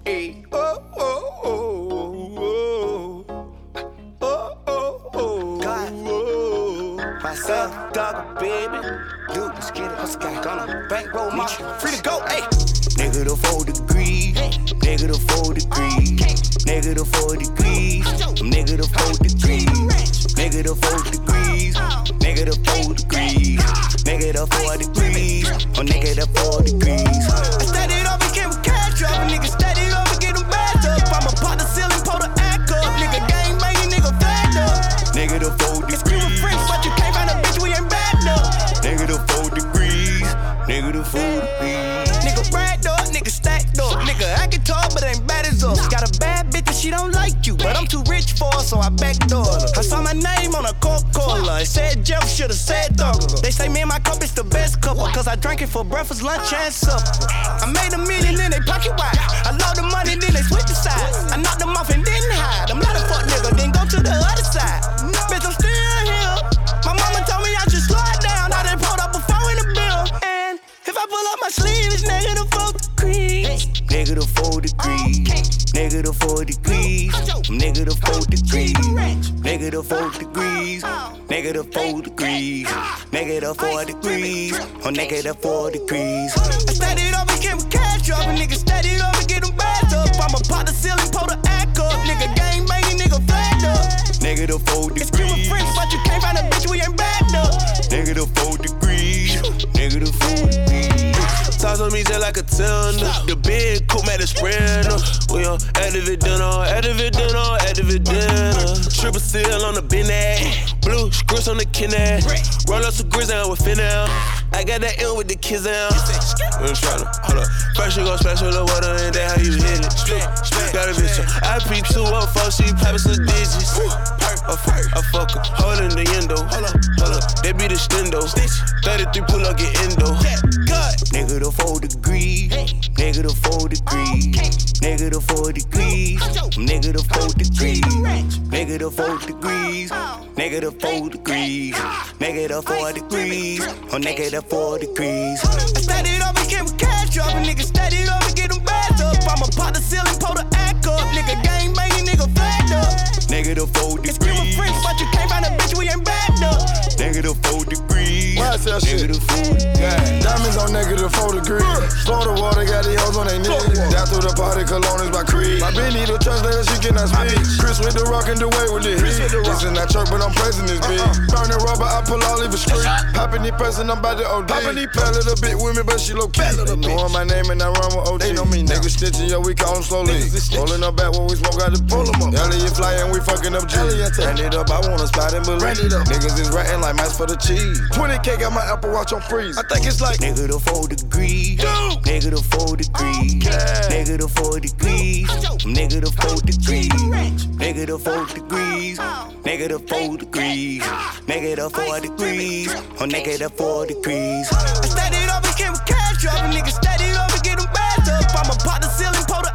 Hey, oh, oh, oh, oh, oh, oh, God, myself, dog, baby, dude, let's get it, let's get it, gonna bankroll my free to go, hey. Negative 4 degrees, negative 4 degrees, negative 4 degrees, negative 4 degrees, negative 4 degrees, negative 4 degrees, negative 4 degrees, or negative 4 degrees. I studied over, came with cash drop, nigga studied over, get them backed up. I'ma pop the ceiling, pull the act up, nigga gang banging, nigga flagged up. Negative 4 degrees. It's you French, but you can't find a bitch, we ain't backed up. Negative 4 degrees, negative 4 degrees. Nigga bragged up, nigga stacked up, nigga I can talk, but ain't bad as us. Got a bad bitch and she don't like you, but I'm too rich for her, so I backdoor her. I saw my name on a Coca-Cola, it said Jeff, should've said Thugger. They say me and my cup is the best couple, cause I drank it for breakfast, lunch, and supper. I made $1 million in they pocket wide, I load the money, then they switch the sides. I knocked them off and didn't hide, I'm not a fuck nigga, then go to the other side. Bitch, I'm still here, my mama told me I should slow it down, I done pulled up before in the bill. And if I pull up my sleeve, it's negative 4 degrees. Negative 4 degrees. Negative 4 degrees. Negative 4 degrees. Negative 4 degrees. Negative 4 degrees. Negative 4 degrees. Or negative 4 degrees. I studied over, came with cash drop. A nigga studied over, get them bags up. I'ma pop the ceiling, pull the act up. Nigga gang banging, nigga flagged up. Negative 4 degrees. It's you French, but you can't find a bitch, we ain't backed up. Negative 4 degrees. Negative 4 degrees. Toss on me just like a tender. The big coupe made a sprinter. We on activate dinner, activate dinner, activate dinner. Triple seal on the binnet. Blue scripts on the kidney. Roll up some grits down with finna. I got that in with the kids down. I'm tryna, hold up. First you gon' splash with the water and then how you hit it. Got a bitch on IP204, she poppin' some digits. I fuck her, holdin' the endo. Hold up, they be the stendo. 33 pull up, get endo. Negative 4 degrees, negative 4 degrees, negative 4 degrees, negative 4 degrees, negative 4 degrees, negative 4 degrees, negative 4 degrees, or negative 4 degrees. I studied over, came with cash drop, a nigga studied over, get them bags up. I'ma pop the ceiling, pull the act up, nigga gang banging, nigga flagged up. Negative 4 degrees. It's you French, but you can't find a bitch, we ain't backed up. Negative 4 degrees. Negative 4 degrees. Diamonds on negative 4 degrees. Florida water got these hoes on they knees. Down through the party, cologne is by Creed. My bitch need a translator, she cannot speak. Chris with the rock and the way with it. This is not church, but I'm praising this bitch. Burning rubber, I pull all over street. Popping the person, I'm about to OD. Pal a little bit with me, but she low key. They know my name and I run with OG. They know me now. Niggas snitching, yo, we call them slowly. Rolling up back when we smoke out the pull them up. Elliot fly and we fucking up G. Ran it up, I wanna spot and believe. Niggas is ratting like mice for the cheese. 20K got my Apple Watch on freeze. I think it's like negative 4 degrees. Negative 4 degrees. Negative 4 degrees. Negative 4 degrees. Negative 4 degrees. Negative 4 degrees. Negative 4 degrees. Or negative 4 degrees. I studied over, came with cash drop. A nigga studied over, get them bags up. I'ma pop the ceiling, pull the